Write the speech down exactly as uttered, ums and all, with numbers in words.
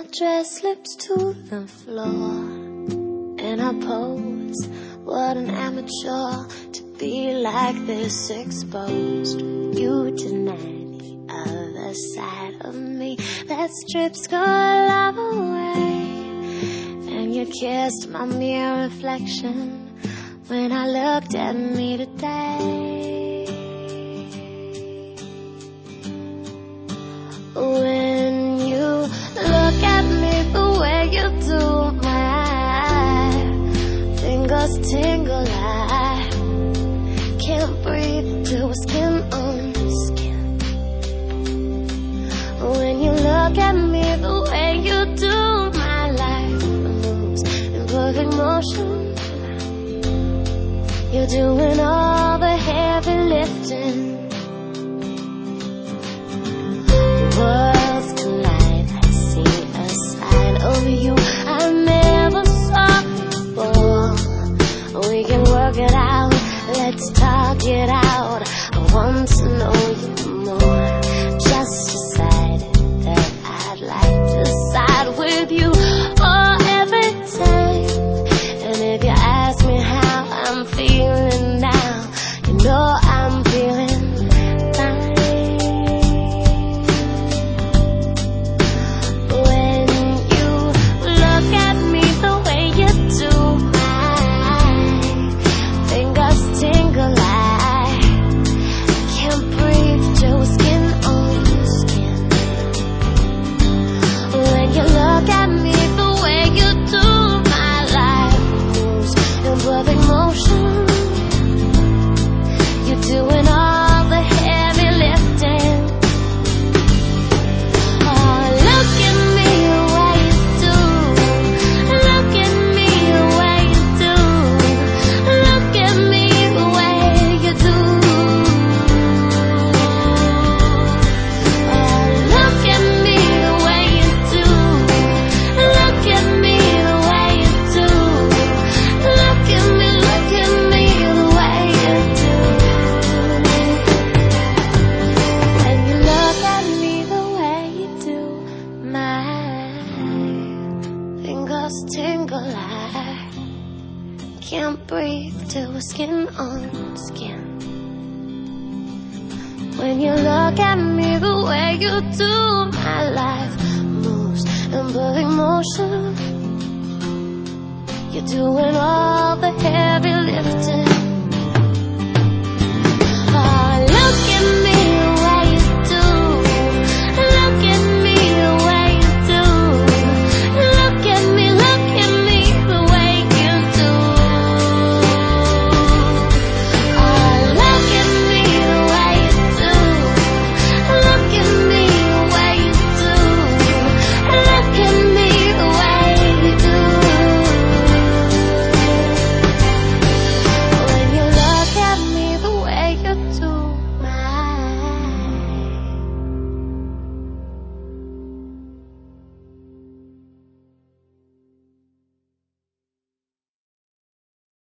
dress slips to the floor, and I pose. What an amateur to be like this exposed. You deny the other side of me that strips your love away, and you kissed my mere reflection when I looked at me today. When you look at me the way you do, my fingers tingle. I can't breathe till we're skin on skin. When you look at me the way you do, my life moves in perfect motion. You're doing all the heavy lifting. Worlds collide, I see a side of you I never saw before. We can work it out, let's talk it out. I want to know you more. Just decided that I'd like to side with you all every time. And if you ask me how I'm feeling now, you know I'm feeling fine. When you look at me the way you do, my fingers tingle. I can't breathe till we're skin on skin. When you look at me the way you do, my life moves in perfect motion. You're doing all the heavy lifting. Oh, look at me the way you do. Look at me the way you do. Look at me the way you do. Oh, look at me the way you do. Look at me the way you do. Look at me, look at me the way you do. When you look at me the way you do, my fingers tingle. I can't breathe till we're skin on skin. When you look at me the way you do, my life moves in perfect motion. You're doing all the heavy lifting.